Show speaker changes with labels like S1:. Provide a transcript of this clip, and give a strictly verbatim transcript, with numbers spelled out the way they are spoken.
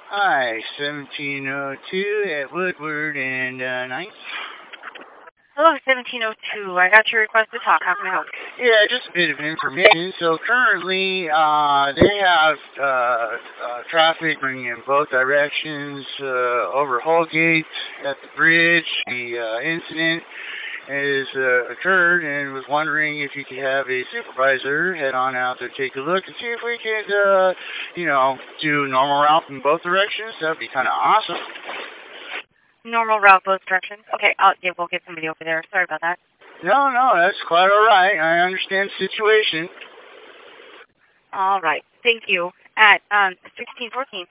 S1: Hi, seventeen oh two at Woodward and uh, Ninth.
S2: Hello, seventeen oh two. I got your request to talk. How can I help?
S1: Yeah, just a bit of information. So currently, uh, they have uh, uh, traffic going in both directions uh, over Holgate at the bridge. The uh, incident has uh, occurred, and was wondering if you could have a supervisor head on out there, take a look, and see if we could, uh, you know, do normal route in both directions. That would be kind of awesome.
S2: Normal route, both directions. Okay, I'll, yeah, we'll get somebody over there. Sorry about that.
S1: No, no, that's quite all right. I understand the situation.
S2: All right. Thank you. At um, sixteen fourteen.